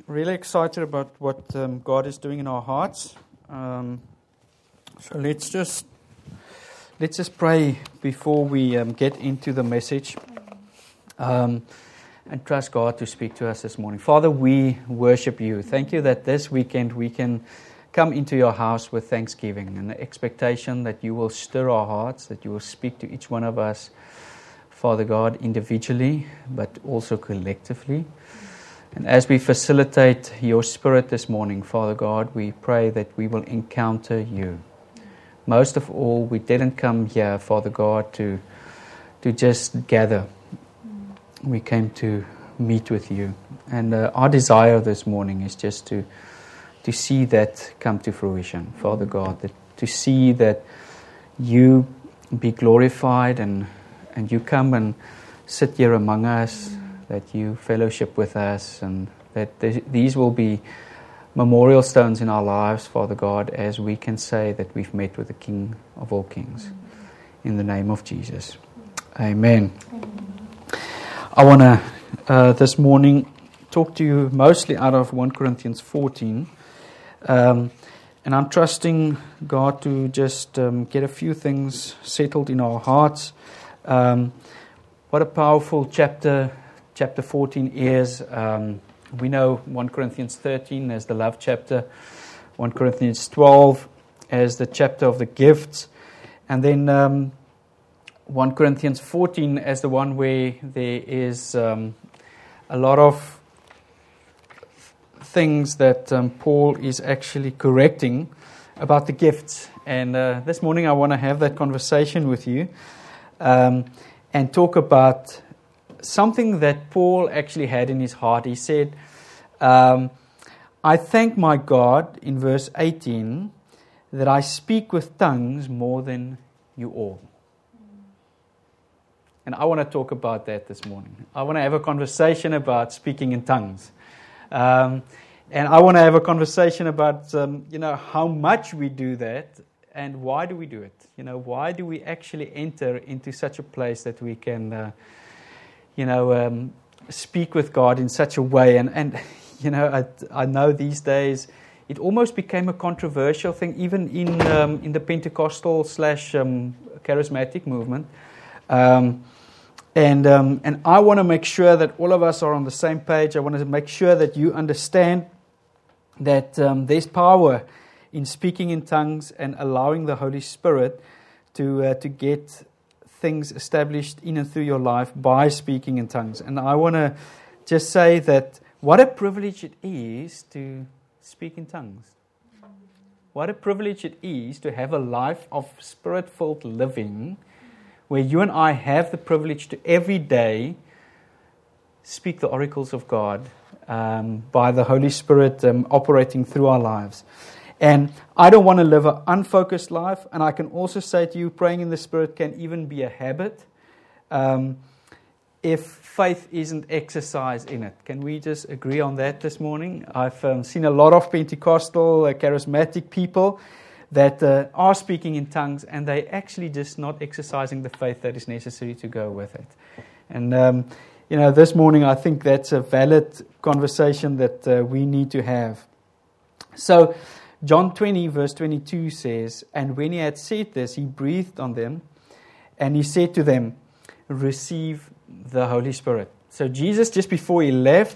really excited about what God is doing in our hearts. So let's just pray before we get into the message, and trust God to speak to us this morning. Father, we worship you. Thank you that this weekend we can come into your house with thanksgiving and the expectation that you will stir our hearts, that you will speak to each one of us, Father God, individually, but also collectively. And as we facilitate your Spirit this morning, Father God, we pray that we will encounter you. Most of all, we didn't come here, Father God, to just gather. We came to meet with you. And our desire this morning is just to see that come to fruition, Father God, that to see that you be glorified and you come and sit here among us, that you fellowship with us, and that these will be memorial stones in our lives, Father God, as we can say that we've met with the King of all kings. In the name of Jesus. Amen. I want to, this morning, talk to you mostly out of 1 Corinthians 14. And I'm trusting God to just get a few things settled in our hearts. What a powerful chapter 14 is. We know 1 Corinthians 13 as the love chapter, 1 Corinthians 12 as the chapter of the gifts, and then 1 Corinthians 14 as the one where there is a lot of things that Paul is actually correcting about the gifts. And this morning I want to have that conversation with you and talk about something that Paul actually had in his heart. He said, I thank my God, in verse 18, that I speak with tongues more than you all. And I want to talk about that this morning. I want to have a conversation about speaking in tongues. And I want to have a conversation about, how much we do that and why do we do it? Why do we actually enter into such a place that we can, speak with God in such a way? And I know these days it almost became a controversial thing, even in the Pentecostal / charismatic movement. And I want to make sure that all of us are on the same page. I want to make sure that you understand that there's power in speaking in tongues and allowing the Holy Spirit to get things established in and through your life by speaking in tongues. And I want to just say that what a privilege it is to speak in tongues. What a privilege it is to have a life of Spirit-filled living, where you and I have the privilege to every day speak the oracles of God by the Holy Spirit operating through our lives. And I don't want to live an unfocused life. And I can also say to you, praying in the Spirit can even be a habit if faith isn't exercised in it. Can we just agree on that this morning? I've seen a lot of Pentecostal, charismatic people that are speaking in tongues, and they actually just not exercising the faith that is necessary to go with it. And, this morning I think that's a valid conversation that we need to have. So, John 20 verse 22 says, and when he had said this, he breathed on them, and he said to them, receive the Holy Spirit. So Jesus, just before he left,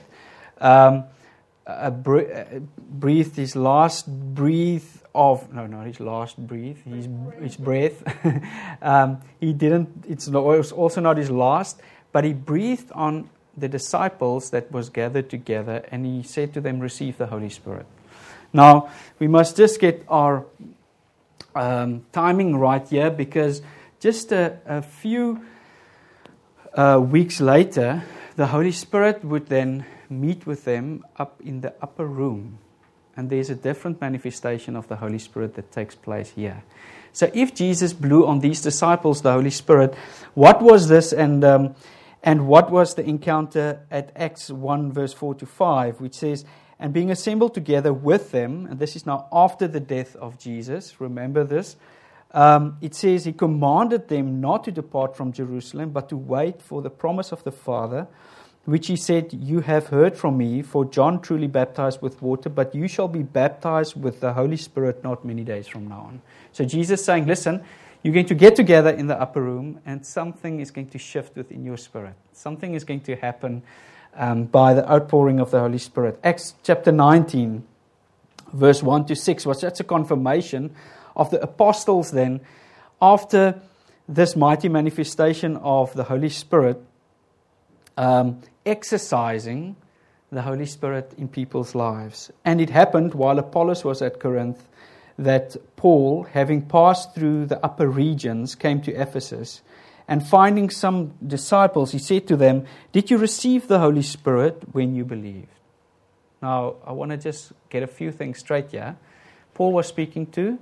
breathed his last breath of, no, not his last breath, his breath. He didn't, it was also not his last, but he breathed on the disciples that was gathered together, and he said to them, receive the Holy Spirit. Now, we must just get our timing right here, because just a few weeks later, the Holy Spirit would then meet with them up in the upper room. And there's a different manifestation of the Holy Spirit that takes place here. So if Jesus blew on these disciples the Holy Spirit, what was this, and what was the encounter at Acts 1 verse 4 to 5, which says, and being assembled together with them, and this is now after the death of Jesus, remember this, it says he commanded them not to depart from Jerusalem, but to wait for the promise of the Father, which he said, "You have heard from me, for John truly baptized with water, but you shall be baptized with the Holy Spirit not many days from now on." So Jesus is saying, listen, you're going to get together in the upper room, and something is going to shift within your spirit. Something is going to happen by the outpouring of the Holy Spirit. Acts chapter 19, verse 1 to 6, was that's a confirmation of the apostles then, after this mighty manifestation of the Holy Spirit, exercising the Holy Spirit in people's lives. And it happened while Apollos was at Corinth that Paul, having passed through the upper regions, came to Ephesus, and finding some disciples, he said to them, "Did you receive the Holy Spirit when you believed?" Now, I want to just get a few things straight here. Paul was speaking to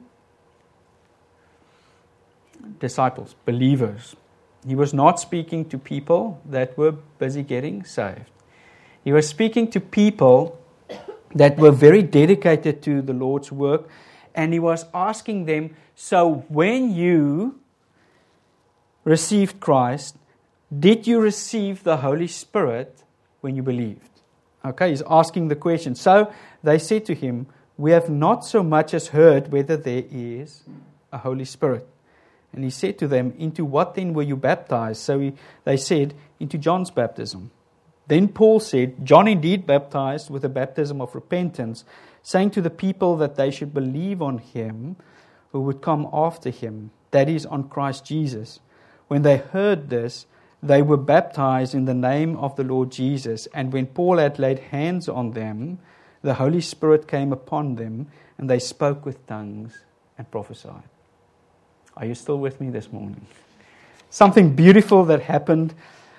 disciples, believers. He was not speaking to people that were busy getting saved. He was speaking to people that were very dedicated to the Lord's work, and he was asking them, so when you received Christ, did you receive the Holy Spirit when you believed? Okay, he's asking the question. So they said to him, "We have not so much as heard whether there is a Holy Spirit." And he said to them, "Into what then were you baptized?" So they said, "Into John's baptism." Then Paul said, "John indeed baptized with a baptism of repentance, saying to the people that they should believe on him who would come after him, that is, on Christ Jesus. When they heard this, they were baptized in the name of the Lord Jesus. And when Paul had laid hands on them, the Holy Spirit came upon them, and they spoke with tongues and prophesied." Are you still with me this morning? Something beautiful that happened.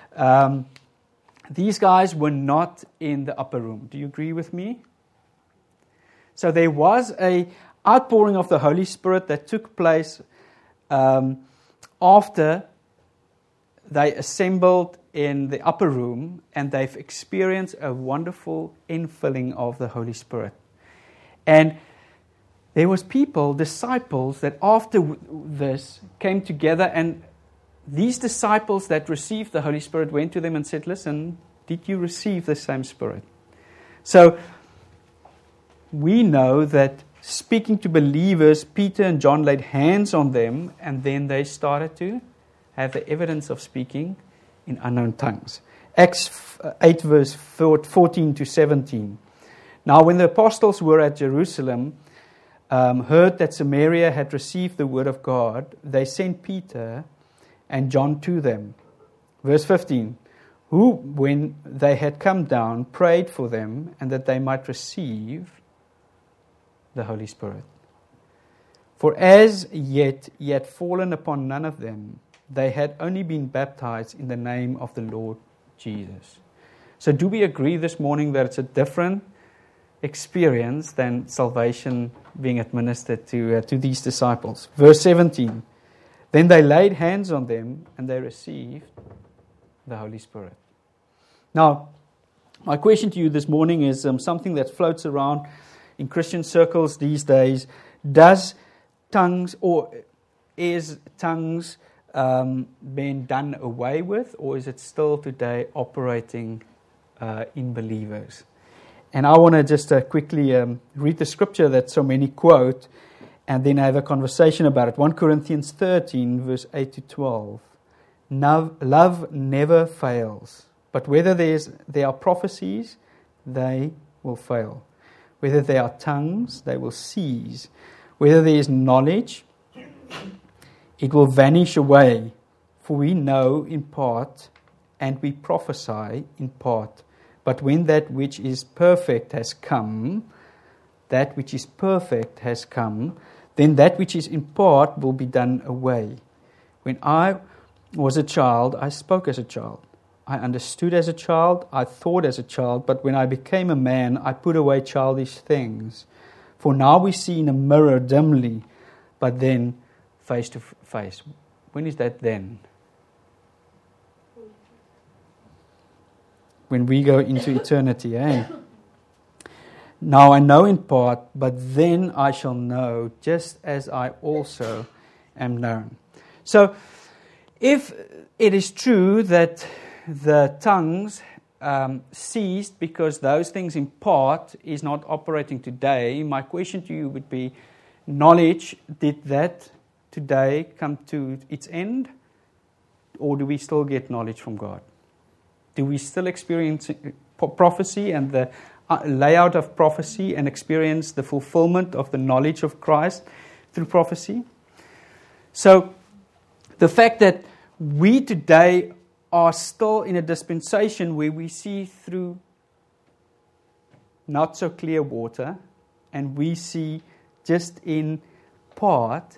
These guys were not in the upper room. Do you agree with me? So there was an outpouring of the Holy Spirit that took place after they assembled in the upper room, and they've experienced a wonderful infilling of the Holy Spirit. And there was people, disciples, that after this came together, and these disciples that received the Holy Spirit went to them and said, "Listen, did you receive the same Spirit?" So we know that speaking to believers, Peter and John laid hands on them, and then they started to have the evidence of speaking in unknown tongues. Acts 8 verse 14 to 17. Now when the apostles were at Jerusalem, heard that Samaria had received the word of God, they sent Peter and John to them. Verse 15, who, when they had come down, prayed for them, and that they might receive the Holy Spirit. For as yet he had fallen upon none of them, they had only been baptized in the name of the Lord Jesus. So do we agree this morning that it's a different experience than salvation being administered to these disciples? Verse 17, then they laid hands on them and they received the Holy Spirit. Now, my question to you this morning is something that floats around in Christian circles these days. Does tongues, or is tongues been done away with, or is it still today operating in believers? And I want to just quickly read the scripture that so many quote, and then have a conversation about it. 1 Corinthians 13, verse 8 to 12. Love never fails, but whether there are prophecies, they will fail. Whether there are tongues, they will cease. Whether there is knowledge, it will vanish away. For we know in part, and we prophesy in part. But when that which is perfect has come, then that which is in part will be done away. When I was a child, I spoke as a child. I understood as a child, I thought as a child, but when I became a man, I put away childish things. For now we see in a mirror dimly, but then face to face. When is that then? When we go into eternity, eh? Now I know in part, but then I shall know, just as I also am known. So, if it is true that the tongues ceased because those things in part is not operating today. My question to you would be, knowledge, did that today come to its end? Or do we still get knowledge from God? Do we still experience prophecy and the layout of prophecy and experience the fulfillment of the knowledge of Christ through prophecy? So, the fact that we today are still in a dispensation where we see through not so clear water and we see just in part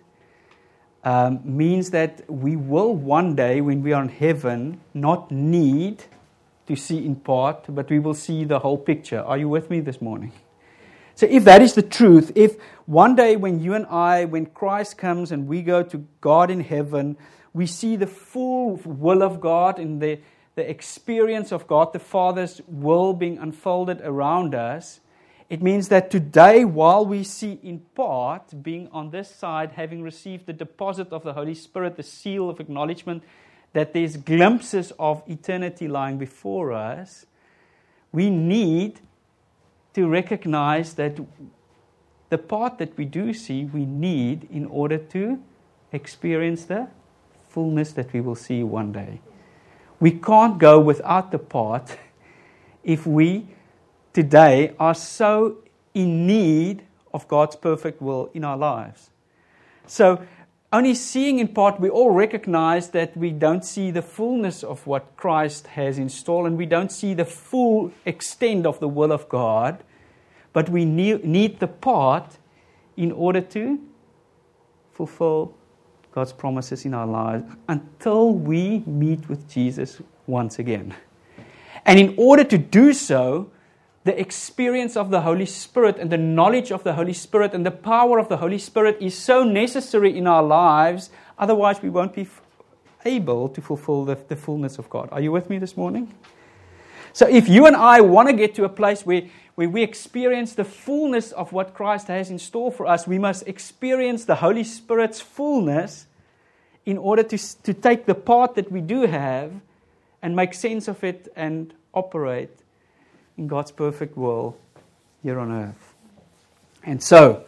means that we will one day, when we are in heaven, not need to see in part, but we will see the whole picture. Are you with me this morning? So if that is the truth, if one day when you and I, when Christ comes and we go to God in heaven, we see the full will of God and the experience of God the Father's will being unfolded around us, it means that today, while we see in part, being on this side, having received the deposit of the Holy Spirit, the seal of acknowledgement that there's glimpses of eternity lying before us, we need to recognize that the part that we do see, we need in order to experience the fullness that we will see one day. We can't go without the part if we today are so in need of God's perfect will in our lives. So, only seeing in part, we all recognize that we don't see the fullness of what Christ has installed, and we don't see the full extent of the will of God, but we need the part in order to fulfill God's promises in our lives until we meet with Jesus once again. And in order to do so, the experience of the Holy Spirit and the knowledge of the Holy Spirit and the power of the Holy Spirit is so necessary in our lives, otherwise we won't be able to fulfill the fullness of God. Are you with me this morning? So if you and I want to get to a place where we experience the fullness of what Christ has in store for us, we must experience the Holy Spirit's fullness in order to take the part that we do have and make sense of it and operate in God's perfect will here on earth. And so,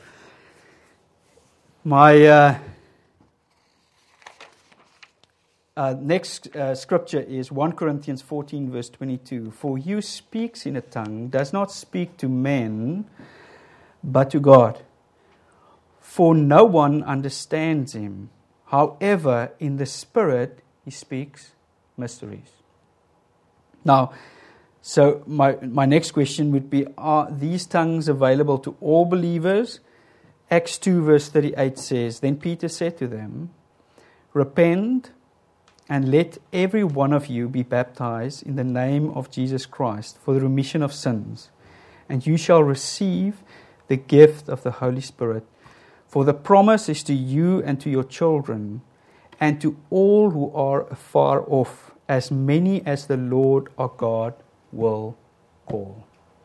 my next scripture is 1 Corinthians 14 verse 22. For he who speaks in a tongue does not speak to men, but to God. For no one understands him. However, in the Spirit he speaks mysteries. Now, so my next question would be, are these tongues available to all believers? Acts 2 verse 38 says, Then Peter said to them, Repent and let every one of you be baptized in the name of Jesus Christ for the remission of sins, and you shall receive the gift of the Holy Spirit. For the promise is to you and to your children, and to all who are afar off, as many as the Lord our God will call.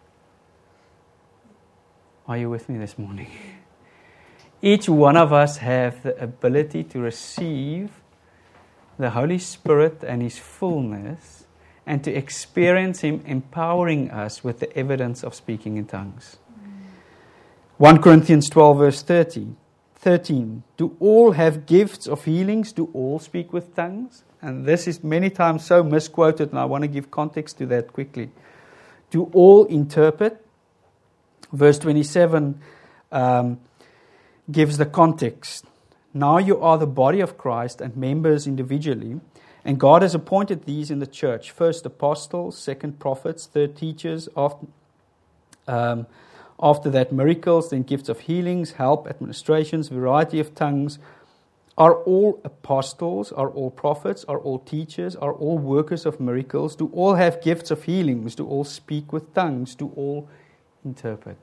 Are you with me this morning? Each one of us have the ability to receive the Holy Spirit and His fullness, and to experience Him empowering us with the evidence of speaking in tongues. 1 Corinthians 12 verse 13. Do all have gifts of healings? Do all speak with tongues? And this is many times so misquoted, and I want to give context to that quickly. Do all interpret? Verse 27 gives the context. Now you are the body of Christ and members individually, and God has appointed these in the church. First apostles, second prophets, third teachers, after that miracles, then gifts of healings, help, administrations, variety of tongues. Are all apostles? Are all prophets? Are all teachers? Are all workers of miracles? Do all have gifts of healings? Do all speak with tongues? Do all interpret?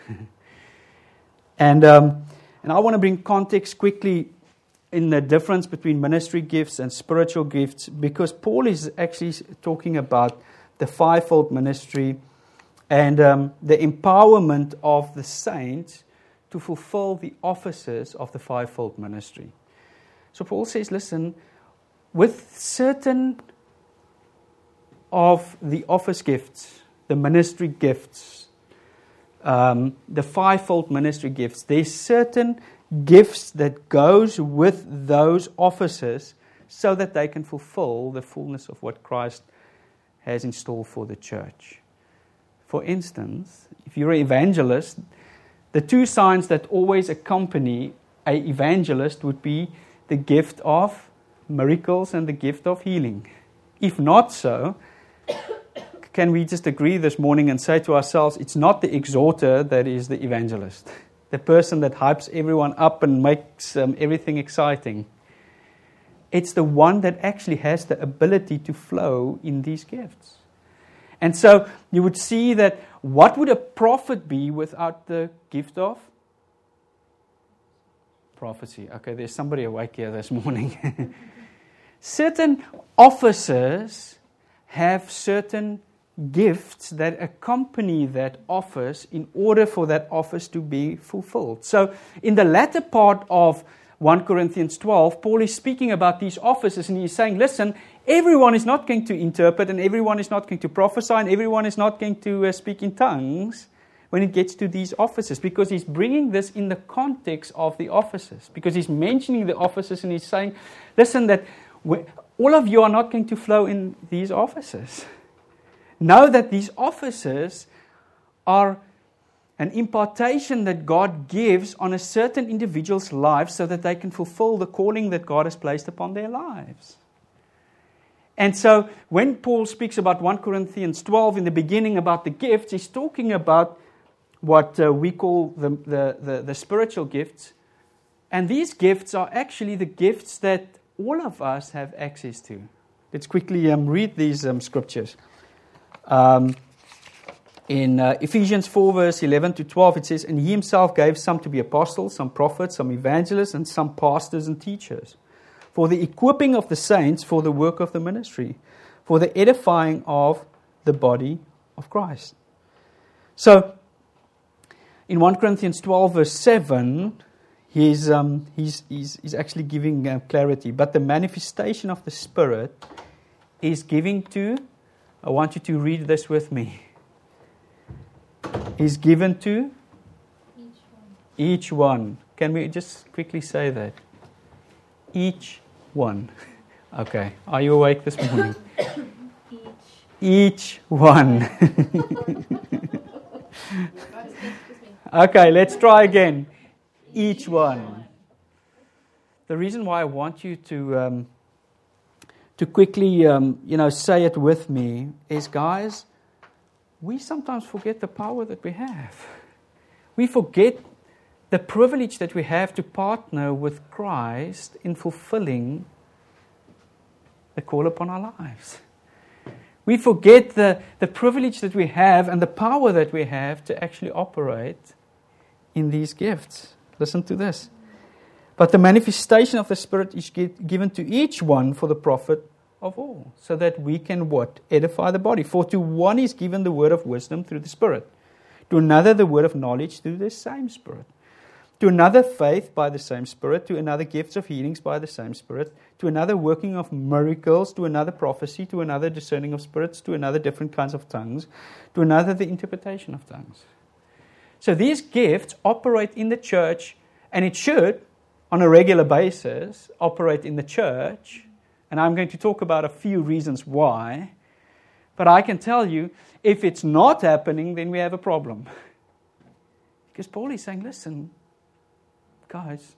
And I want to bring context quickly in the difference between ministry gifts and spiritual gifts, because Paul is actually talking about the fivefold ministry and the empowerment of the saints to fulfill the offices of the fivefold ministry. So Paul says, listen, with certain of the office gifts, the ministry gifts, the fivefold ministry gifts, there's certain gifts that goes with those offices so that they can fulfill the fullness of what Christ has in store for the church. For instance, if you're an evangelist, the two signs that always accompany an evangelist would be the gift of miracles and the gift of healing. If not so, can we just agree this morning and say to ourselves, it's not the exhorter that is the evangelist, the person that hypes everyone up and makes everything exciting. It's the one that actually has the ability to flow in these gifts. And so you would see that what would a prophet be without the gift of prophecy? Okay, there's somebody awake here this morning. Certain officers have certain gifts that accompany that office in order for that office to be fulfilled. So in the latter part of 1 Corinthians 12, Paul is speaking about these offices and he's saying, listen, everyone is not going to interpret and everyone is not going to prophesy and everyone is not going to speak in tongues when it gets to these offices, because he's bringing this in the context of the offices, because he's mentioning the offices and he's saying, listen, that all of you are not going to flow in these offices. Know that these offices are an impartation that God gives on a certain individual's life so that they can fulfill the calling that God has placed upon their lives. And so when Paul speaks about 1 Corinthians 12 in the beginning about the gifts, he's talking about what we call the spiritual gifts. And these gifts are actually the gifts that all of us have access to. Let's quickly read these scriptures. In Ephesians 4 verse 11 to 12 it says, and he himself gave some to be apostles, some prophets, some evangelists, and some pastors and teachers, for the equipping of the saints for the work of the ministry, for the edifying of the body of Christ. So in 1 Corinthians 12 verse 7 he's actually giving clarity, but the manifestation of the Spirit is giving to, I want you to read this with me, is given to each one. Can we just quickly say that? Each one. Okay. Are you awake this morning? Each one. Okay, let's try again. Each one. The reason why I want you to quickly say it with me is, guys, we sometimes forget the power that we have. We forget the privilege that we have to partner with Christ in fulfilling the call upon our lives. We forget the privilege that we have and the power that we have to actually operate in these gifts. Listen to this. But the manifestation of the Spirit is given to each one for the profit of all, so that we can what? Edify the body. For to one is given the word of wisdom through the Spirit, to another the word of knowledge through the same Spirit, to another faith by the same Spirit, to another gifts of healings by the same Spirit, to another working of miracles, to another prophecy, to another discerning of spirits, to another different kinds of tongues, to another the interpretation of tongues. So these gifts operate in the church, and it should, on a regular basis, operate in the church. And I'm going to talk about a few reasons why. But I can tell you, if it's not happening, then we have a problem. Because Paul is saying, listen, guys.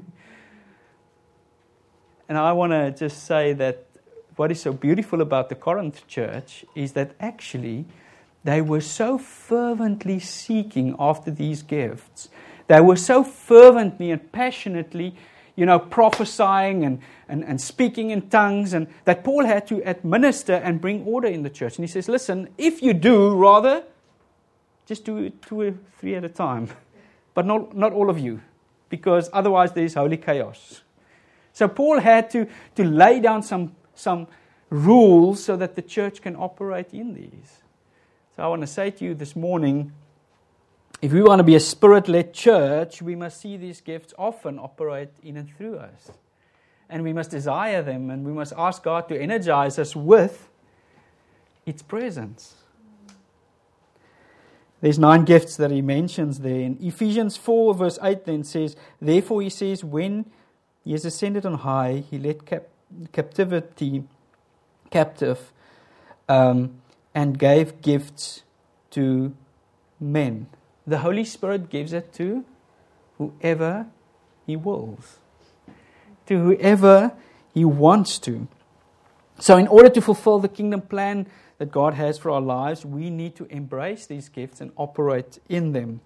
And I want to just say that what is so beautiful about the Corinth church is that actually they were so fervently seeking after these gifts. They were so fervently and passionately prophesying and speaking in tongues, and that Paul had to administer and bring order in the church. And he says, listen, if you do, rather, just do it 2 or 3 at a time. But not all of you, because otherwise there's holy chaos. So Paul had to lay down some rules so that the church can operate in these. So I want to say to you this morning, if we want to be a Spirit-led church, we must see these gifts often operate in and through us. And we must desire them, and we must ask God to energize us with Its presence. There's 9 gifts that he mentions there. In Ephesians 4 verse 8 then says, therefore he says, when he has ascended on high, he led captive and gave gifts to men. The Holy Spirit gives it to whoever he wills, to whoever he wants to. So in order to fulfill the kingdom plan that God has for our lives, we need to embrace these gifts and operate in them.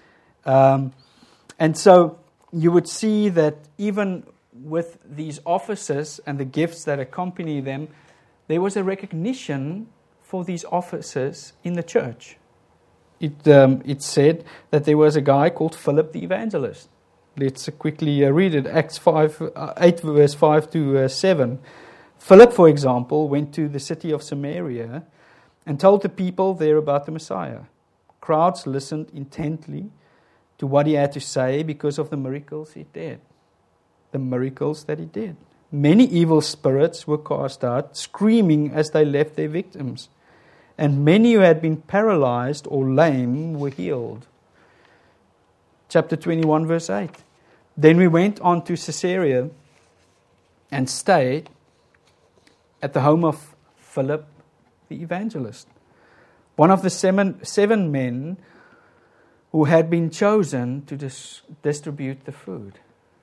And so you would see that even with these offices and the gifts that accompany them, there was a recognition for these offices in the church. It said that there was a guy called Philip the evangelist. Let's quickly read it. Acts 8 verse 5 to 7. Philip, for example, went to the city of Samaria and told the people there about the Messiah. Crowds listened intently to what he had to say because of the miracles he did. The miracles that he did. Many evil spirits were cast out, screaming as they left their victims. And many who had been paralyzed or lame were healed. Chapter 21, verse 8. Then we went on to Caesarea and stayed at the home of Philip the evangelist, one of the seven men who had been chosen to distribute the food.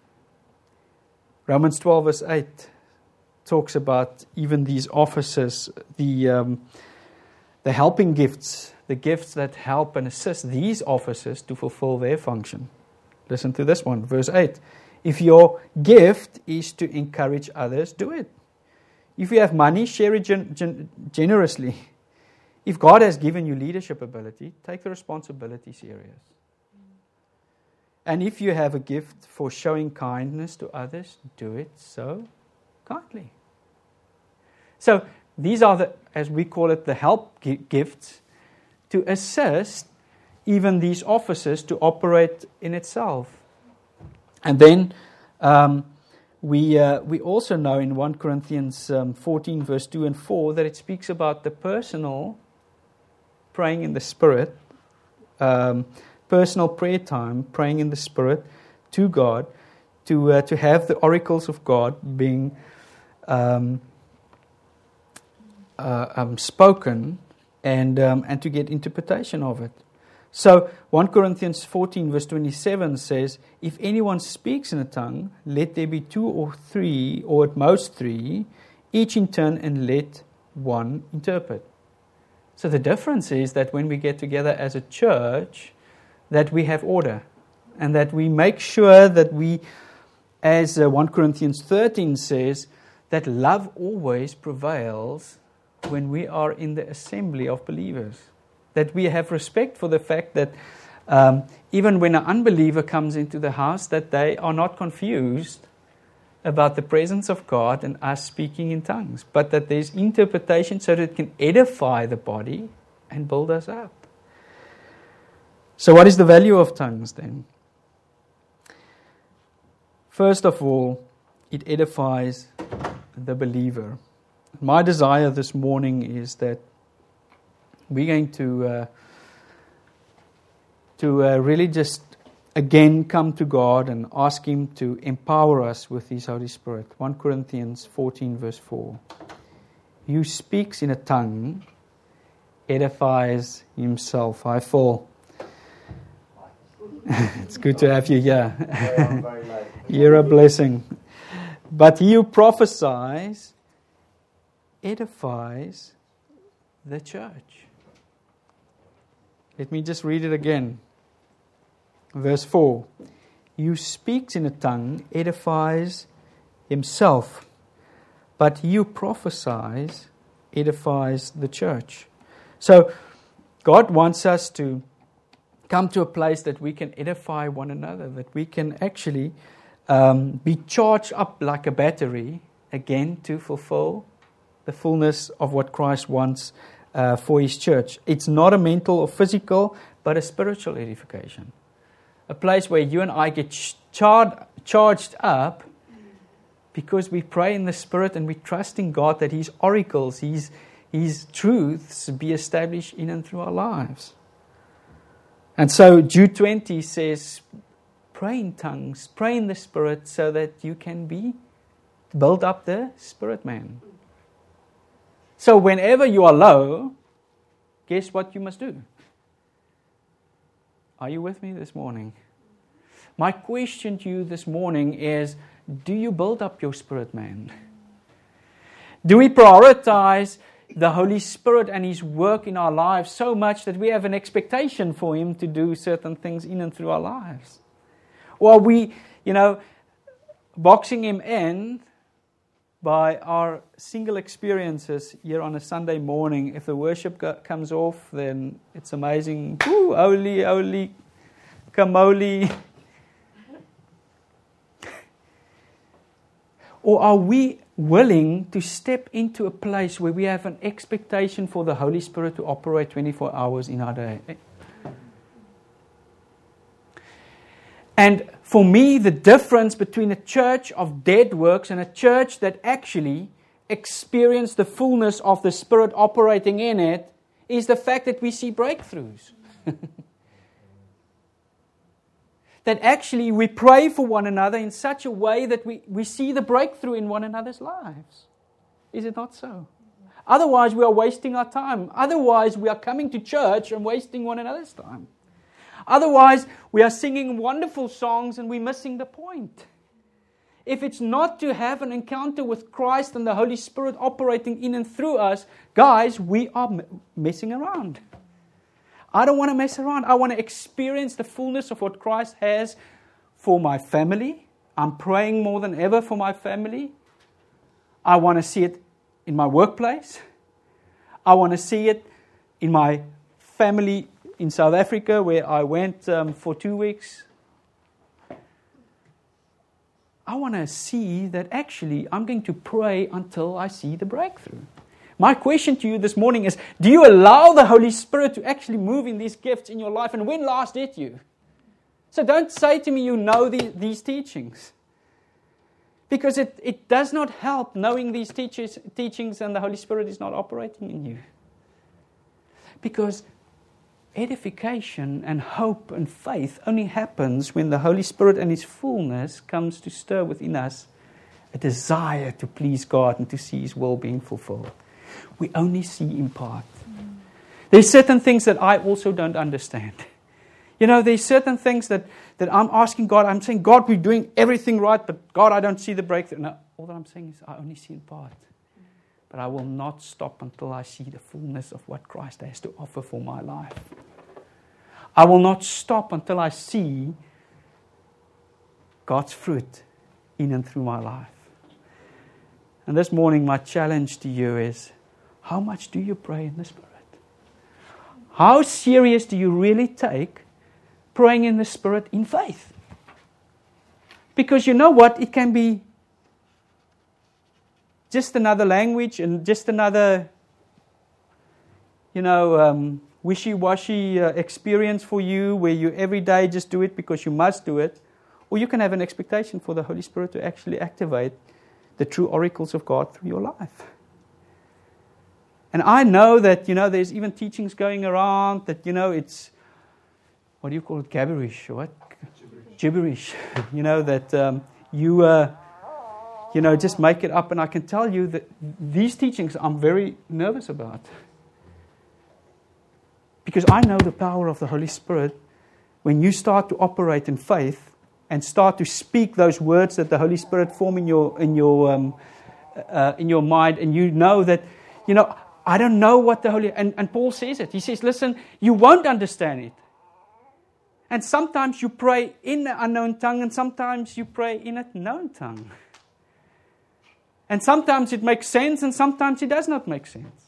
Romans 12 verse 8 talks about even these offices, the helping gifts, the gifts that help and assist these offices to fulfill their function. Listen to this one, verse 8. If your gift is to encourage others, do it. If you have money, share it generously. If God has given you leadership ability, take the responsibility serious. And if you have a gift for showing kindness to others, do it so kindly. So these are the, as we call it, the help gifts to assist even these offices to operate in itself. And then we also know in 1 Corinthians 14 verse 2 and 4 that it speaks about the personal praying in the Spirit, personal prayer time, praying in the Spirit to God, to have the oracles of God being spoken and to get interpretation of it. So 1 Corinthians 14 verse 27 says, if anyone speaks in a tongue, let there be 2 or 3, or at most 3, each in turn, and let one interpret. So the difference is that when we get together as a church, that we have order, and that we make sure that we, as 1 Corinthians 13 says, that love always prevails when we are in the assembly of believers. That we have respect for the fact that even when an unbeliever comes into the house, that they are not confused about the presence of God and us speaking in tongues, but that there's interpretation so that it can edify the body and build us up. So what is the value of tongues then? First of all, it edifies the believer. My desire this morning is that we're going to really just again come to God and ask Him to empower us with His Holy Spirit. 1 Corinthians 14 verse 4. He who speaks in a tongue edifies himself. I fall. It's good to have you here. You're a blessing. But he who prophesies edifies the church. Let me just read it again. Verse 4. He who speaks in a tongue edifies himself, but he who prophesies edifies the church. So God wants us to come to a place that we can edify one another, that we can actually be charged up like a battery again to fulfill the fullness of what Christ wants for His church. It's not a mental or physical, but a spiritual edification. A place where you and I get charged up because we pray in the Spirit and we trust in God that His oracles, His His truths be established in and through our lives. And so Jude 20 says, pray in tongues, pray in the Spirit, so that you can build up the spirit man. So whenever you are low, guess what you must do? Are you with me this morning? My question to you this morning is, do you build up your spirit man? Do we prioritize the Holy Spirit and His work in our lives so much that we have an expectation for Him to do certain things in and through our lives? Or are we, boxing Him in by our single experiences here on a Sunday morning? If the worship comes off, then it's amazing. Woo, holy, camoli. Or are we willing to step into a place where we have an expectation for the Holy Spirit to operate 24 hours in our day? And for me, the difference between a church of dead works and a church that actually experienced the fullness of the Spirit operating in it is the fact that we see breakthroughs. That actually we pray for one another in such a way that we see the breakthrough in one another's lives. Is it not so? Otherwise, we are wasting our time. Otherwise, we are coming to church and wasting one another's time. Otherwise, we are singing wonderful songs and we're missing the point. If it's not to have an encounter with Christ and the Holy Spirit operating in and through us, guys, we are messing around. I don't want to mess around. I want to experience the fullness of what Christ has for my family. I'm praying more than ever for my family. I want to see it in my workplace. I want to see it in my family in South Africa, where I went for 2 weeks. I want to see that actually I'm going to pray until I see the breakthrough. My question to you this morning is, do you allow the Holy Spirit to actually move in these gifts in your life? And when last did you? So don't say to me you know these teachings. Because it does not help knowing these teachings and the Holy Spirit is not operating in you. Because edification and hope and faith only happens when the Holy Spirit and His fullness comes to stir within us a desire to please God and to see His will being fulfilled. We only see in part. There's certain things that I also don't understand. There's certain things that I'm asking God. I'm saying, God, we're doing everything right, but God, I don't see the breakthrough. No, all that I'm saying is I only see in part. But I will not stop until I see the fullness of what Christ has to offer for my life. I will not stop until I see God's fruit in and through my life. And this morning, my challenge to you is, how much do you pray in the Spirit? How serious do you really take praying in the Spirit in faith? Because you know what? It can be just another language and just another, wishy-washy experience for you where you every day just do it because you must do it. Or you can have an expectation for the Holy Spirit to actually activate the true oracles of God through your life. And I know that, there's even teachings going around that, it's, what do you call it, gabberish, or what? Gibberish. That just make it up. And I can tell you that these teachings I'm very nervous about. Because I know the power of the Holy Spirit when you start to operate in faith and start to speak those words that the Holy Spirit form in your mind, and you know that, I don't know what the Holy... And Paul says it. He says, listen, you won't understand it. And sometimes you pray in the unknown tongue, and sometimes you pray in a known tongue. And sometimes it makes sense, and sometimes it does not make sense.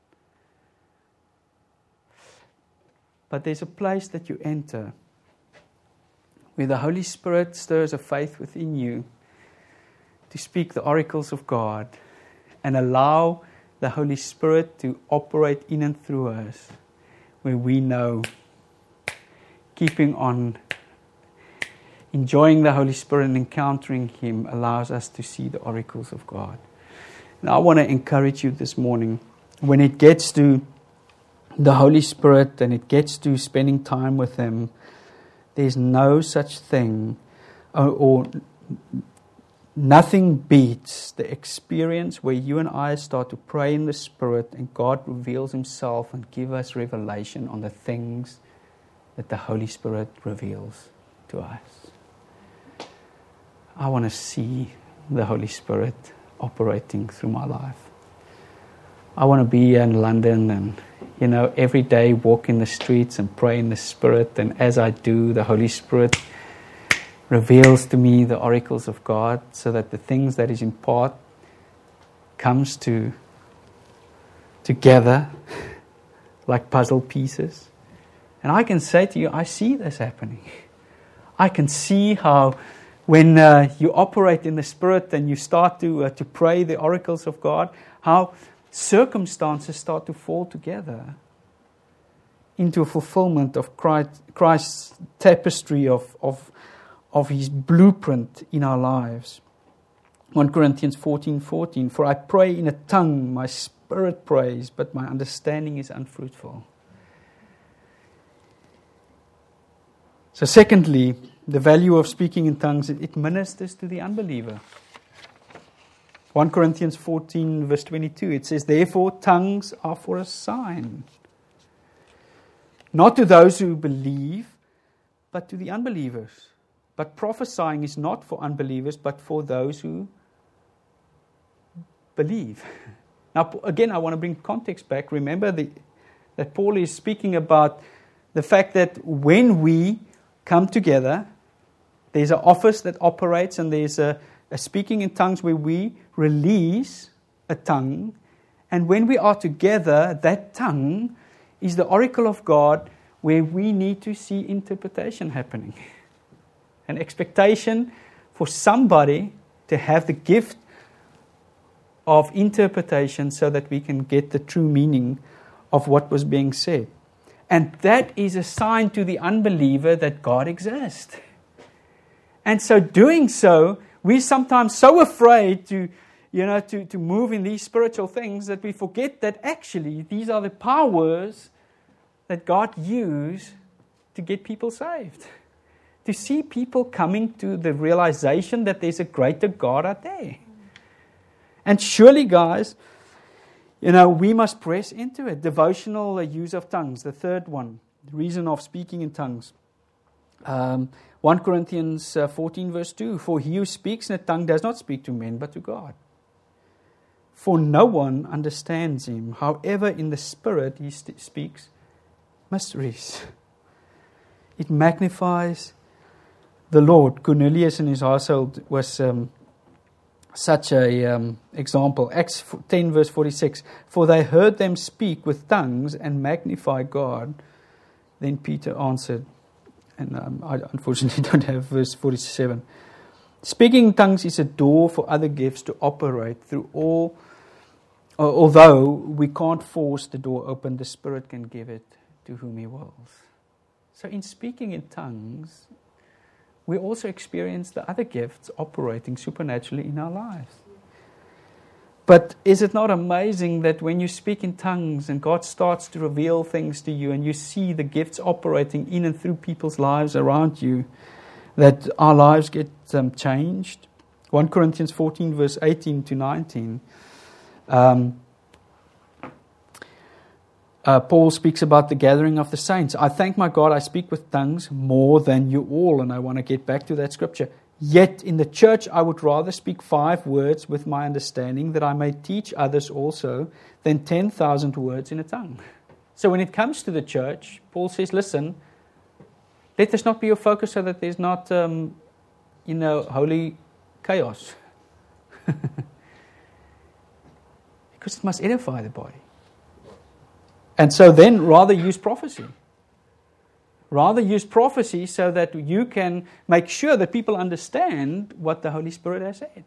But there's a place that you enter where the Holy Spirit stirs a faith within you to speak the oracles of God and allow the Holy Spirit to operate in and through us, where we know keeping on enjoying the Holy Spirit and encountering Him allows us to see the oracles of God. Now I want to encourage you this morning. when it gets to the Holy Spirit and it gets to spending time with Him, there's no such thing, or nothing beats the experience where you and I start to pray in the Spirit and God reveals Himself and give us revelation on the things that the Holy Spirit reveals to us. I want to see the Holy Spirit operating through my life. I want to be in London and, every day walk in the streets and pray in the Spirit. And as I do, the Holy Spirit reveals to me the oracles of God so that the things that is in part comes together like puzzle pieces. And I can say to you, I see this happening. I can see how when you operate in the Spirit and you start to pray the oracles of God, how circumstances start to fall together into a fulfillment of Christ's tapestry of His blueprint in our lives. 1 Corinthians 14:14, for I pray in a tongue, my spirit prays, but my understanding is unfruitful. So secondly, the value of speaking in tongues, it ministers to the unbeliever. 1 Corinthians 14 verse 22, it says, therefore tongues are for a sign, not to those who believe, but to the unbelievers. But prophesying is not for unbelievers, but for those who believe. Now, again, I want to bring context back. Remember that Paul is speaking about the fact that when we come together, there's an office that operates, and there's a speaking in tongues where we release a tongue. And when we are together, that tongue is the oracle of God where we need to see interpretation happening. An expectation for somebody to have the gift of interpretation so that we can get the true meaning of what was being said. And that is a sign to the unbeliever that God exists. And so doing so, we're sometimes so afraid to move in these spiritual things that we forget that actually these are the powers that God used to get people saved. To see people coming to the realization that there's a greater God out there. And surely, guys, we must press into it. Devotional use of tongues, the third one, the reason of speaking in tongues. 1 Corinthians 14 verse 2, for he who speaks in a tongue does not speak to men but to God. For no one understands him. However, in the Spirit he speaks mysteries. It magnifies the Lord. Cornelius and his household was such a example. Acts 10 verse 46, for they heard them speak with tongues and magnify God. Then Peter answered, and I unfortunately don't have verse 47. Speaking in tongues is a door for other gifts to operate through all. Although we can't force the door open, the Spirit can give it to whom He wills. So in speaking in tongues, we also experience the other gifts operating supernaturally in our lives. But is it not amazing that when you speak in tongues and God starts to reveal things to you and you see the gifts operating in and through people's lives around you, that our lives get changed? 1 Corinthians 14 verse 18 to 19. Paul speaks about the gathering of the saints. I thank my God I speak with tongues more than you all. And I want to get back to that scripture. Yet in the church I would rather speak 5 words with my understanding, that I may teach others also, than 10,000 words in a tongue. So when it comes to the church, Paul says, listen, let this not be your focus so that there's not, holy chaos. Because it must edify the body. And so then rather use prophecy. Rather use prophecy so that you can make sure that people understand what the Holy Spirit has said.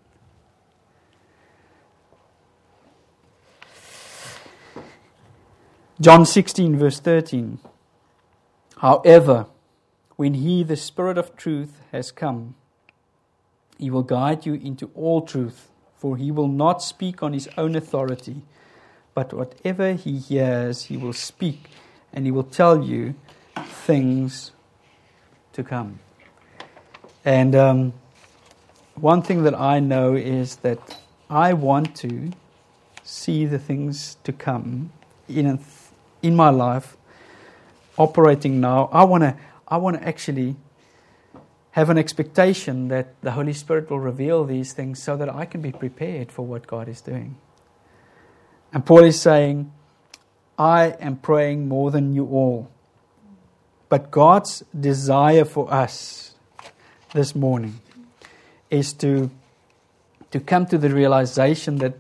John 16 verse 13. However, when He, the Spirit of truth, has come, He will guide you into all truth, for He will not speak on His own authority, but whatever he hears, he will speak, and he will tell you things to come. And one thing that I know is that I want to see the things to come in my life operating now. I want to actually have an expectation that the Holy Spirit will reveal these things so that I can be prepared for what God is doing. And Paul is saying, I am praying more than you all. But God's desire for us this morning is to come to the realization that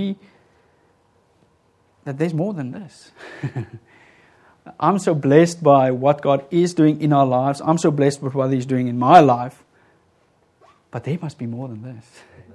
there's more than this. I'm so blessed by what God is doing in our lives. I'm so blessed with what He's doing in my life. But there must be more than this.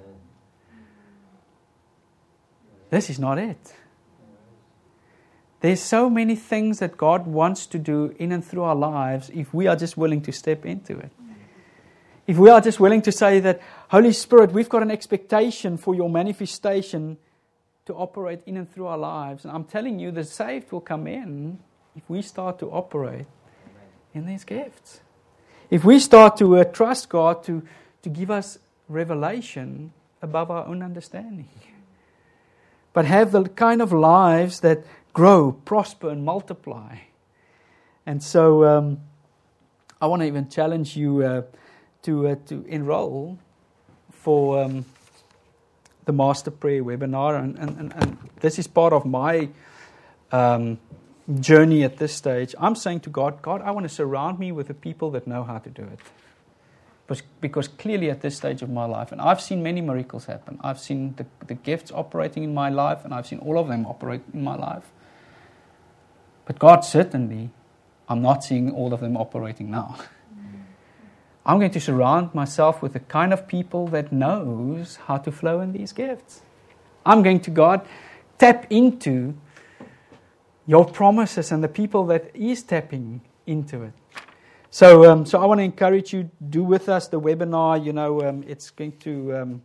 This is not it. There's so many things that God wants to do in and through our lives if we are just willing to step into it. If we are just willing to say that, Holy Spirit, we've got an expectation for your manifestation to operate in and through our lives. And I'm telling you, the saved will come in if we start to operate in these gifts. If we start to trust God to give us revelation above our own understanding. But have the kind of lives that grow, prosper, and multiply. And so I want to even challenge you to enroll for the Master Prayer webinar. And this is part of my journey at this stage. I'm saying to God, I want to surround me with the people that know how to do it. Because clearly at this stage of my life, and I've seen many miracles happen. I've seen the gifts operating in my life, and I've seen all of them operate in my life. But God, certainly, I'm not seeing all of them operating now. I'm going to surround myself with the kind of people that knows how to flow in these gifts. I'm going to, God, tap into your promises and the people that is tapping into it. So I want to encourage you, do with us the webinar. It's going to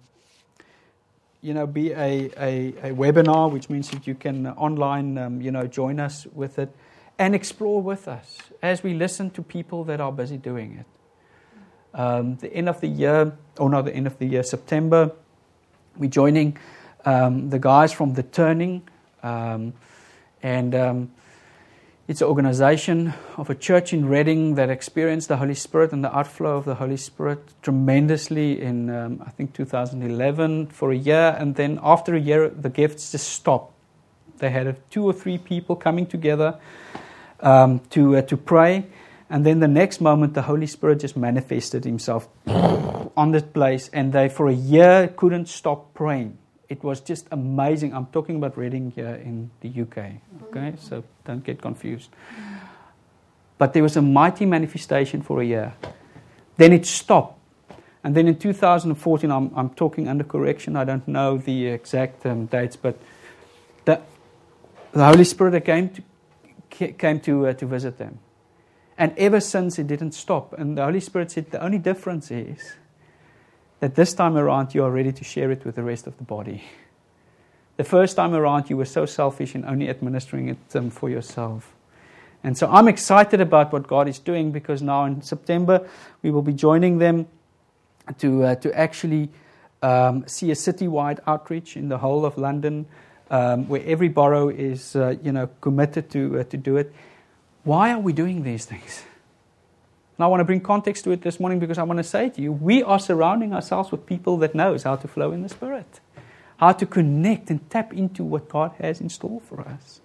be a webinar, which means that you can online join us with it and explore with us as we listen to people that are busy doing it. The end of the year, September, we're joining the guys from The Turning, and it's an organization of a church in Reading that experienced the Holy Spirit and the outflow of the Holy Spirit tremendously in, I think, 2011 for a year. And then after a year, the gifts just stopped. They had 2 or 3 people coming together to pray. And then the next moment, the Holy Spirit just manifested Himself on this place. And they, for a year, couldn't stop praying. It was just amazing. I'm talking about Reading here in the UK. Okay, so don't get confused. But there was a mighty manifestation for a year. Then it stopped. And then in 2014, I'm talking under correction. I don't know the exact dates, but the Holy Spirit came to visit them. And ever since, it didn't stop. And the Holy Spirit said the only difference is that this time around you are ready to share it with the rest of the body. The first time around you were so selfish in only administering it for yourself. And so I'm excited about what God is doing, because now in September we will be joining them to actually see a citywide outreach in the whole of London, where every borough is committed to do it. Why are we doing these things? And I want to bring context to it this morning, because I want to say to you, we are surrounding ourselves with people that knows how to flow in the Spirit, how to connect and tap into what God has in store for us.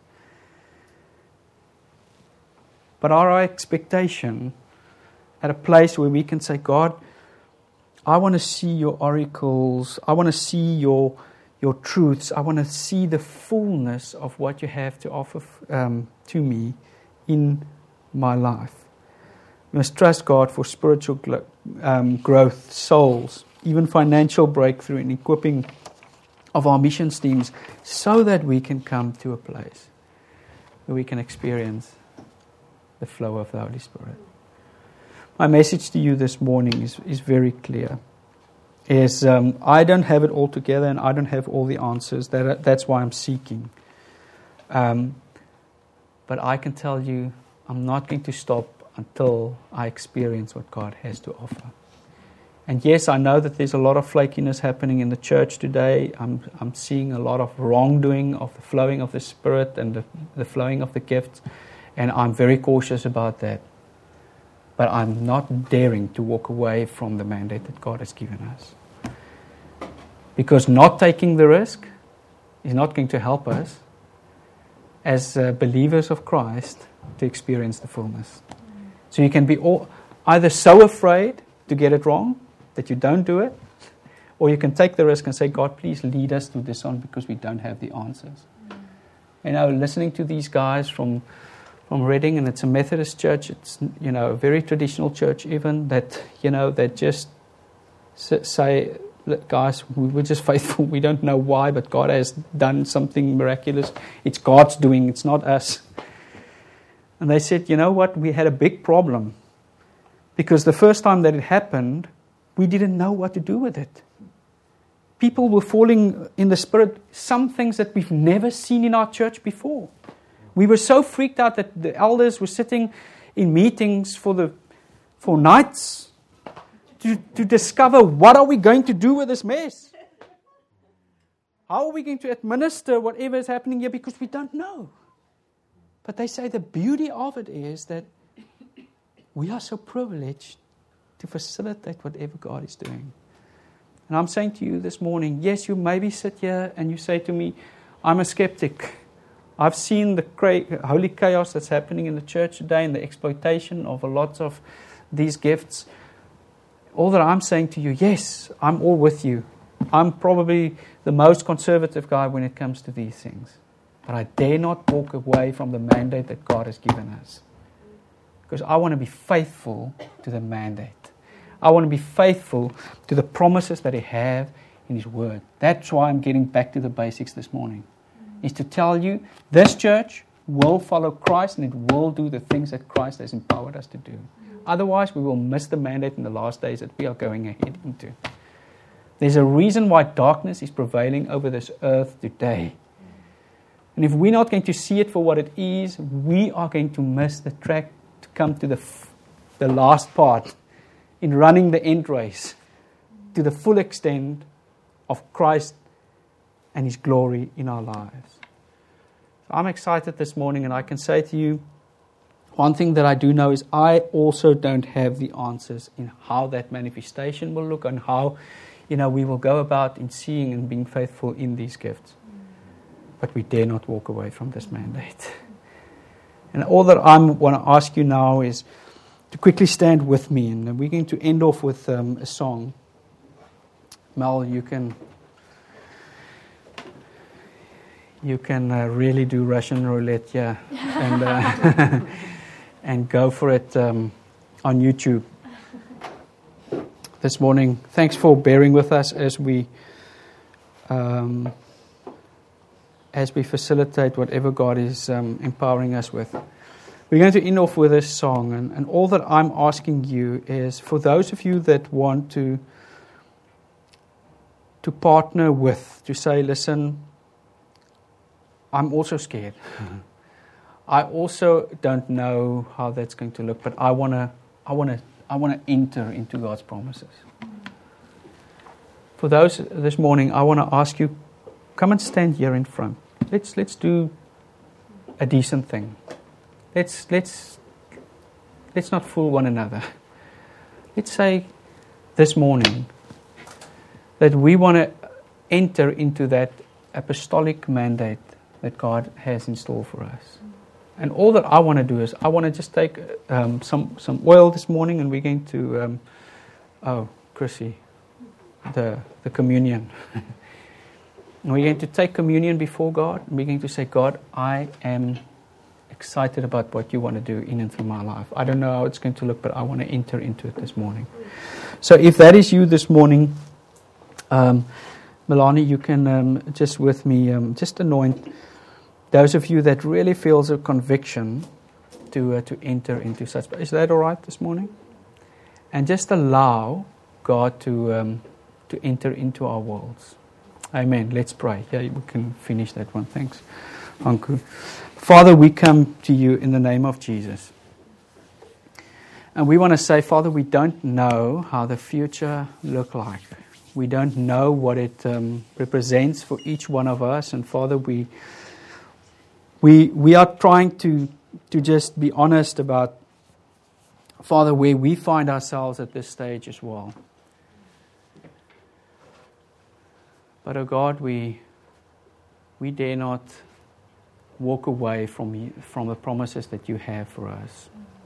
But are our expectation at a place where we can say, God, I want to see your oracles, I want to see your truths, I want to see the fullness of what you have to offer to me in my life. We must trust God for spiritual growth, souls, even financial breakthrough and equipping of our missions teams, so that we can come to a place where we can experience the flow of the Holy Spirit. My message to you this morning is very clear. I don't have it all together, and I don't have all the answers. That's why I'm seeking. But I can tell you, I'm not going to stop until I experience what God has to offer. And yes, I know that there's a lot of flakiness happening in the church today. I'm seeing a lot of wrongdoing of the flowing of the Spirit and the flowing of the gifts. And I'm very cautious about that. But I'm not daring to walk away from the mandate that God has given us. Because not taking the risk is not going to help us as believers of Christ to experience the fullness. So you can be either so afraid to get it wrong that you don't do it, or you can take the risk and say, God, please lead us to this on because we don't have the answers. You know, listening to these guys from Reading, and it's a Methodist church, it's, you know, a very traditional church even, that, you know, that just say, guys, we were just faithful. We don't know why, but God has done something miraculous. It's God's doing, it's not us. And they said, you know what, we had a big problem. Because the first time that it happened, we didn't know what to do with it. People were falling in the Spirit, some things that we've never seen in our church before. We were so freaked out that the elders were sitting in meetings for nights to discover, what are we going to do with this mess? How are we going to administer whatever is happening here? Because we don't know. But they say the beauty of it is that we are so privileged to facilitate whatever God is doing. And I'm saying to you this morning, yes, you maybe sit here and you say to me, I'm a skeptic. I've seen the holy chaos that's happening in the church today and the exploitation of a lot of these gifts. All that I'm saying to you, yes, I'm all with you. I'm probably the most conservative guy when it comes to these things. But I dare not walk away from the mandate that God has given us. Because I want to be faithful to the mandate. I want to be faithful to the promises that He has in His Word. That's why I'm getting back to the basics this morning. Is to tell you, this church will follow Christ and it will do the things that Christ has empowered us to do. Otherwise, we will miss the mandate in the last days that we are going ahead into. There's a reason why darkness is prevailing over this earth today. And if we're not going to see it for what it is, we are going to miss the track to come to the last part in running the end race to the full extent of Christ and His glory in our lives. So I'm excited this morning, and I can say to you, one thing that I do know is I also don't have the answers in how that manifestation will look and how, we will go about in seeing and being faithful in these gifts. But we dare not walk away from this mandate. And all that I want to ask you now is to quickly stand with me, and we're going to end off with a song. Mel, you can really do Russian roulette, yeah, and and go for it on YouTube this morning. Thanks for bearing with us as we facilitate whatever God is empowering us with. We're going to end off with this song, and all that I'm asking you is for those of you that want to partner with, to say, listen, I'm also scared. I also don't know how that's going to look, but I want to enter into God's promises. For those this morning, I want to ask you, come and stand here in front. Let's do a decent thing. Let's not fool one another. Let's say this morning that we want to enter into that apostolic mandate that God has in store for us. And all that I want to do is I want to just take some oil this morning, and we're going to Chrissy, the communion. And we're going to take communion before God, and we're going to say, God, I am excited about what you want to do in and through my life. I don't know how it's going to look, but I want to enter into it this morning. So if that is you this morning, Melanie, you can just with me, just anoint those of you that really feels a conviction to enter into such. Is that all right this morning? And just allow God to enter into our worlds. Amen. Let's pray. Yeah, we can finish that one. Thanks. Anku. Father, we come to you in the name of Jesus. And we want to say, Father, we don't know how the future look like. We don't know what it represents for each one of us. And Father, we are trying to just be honest about, Father, where we find ourselves at this stage as well. But, oh God, we dare not walk away from the promises that you have for us.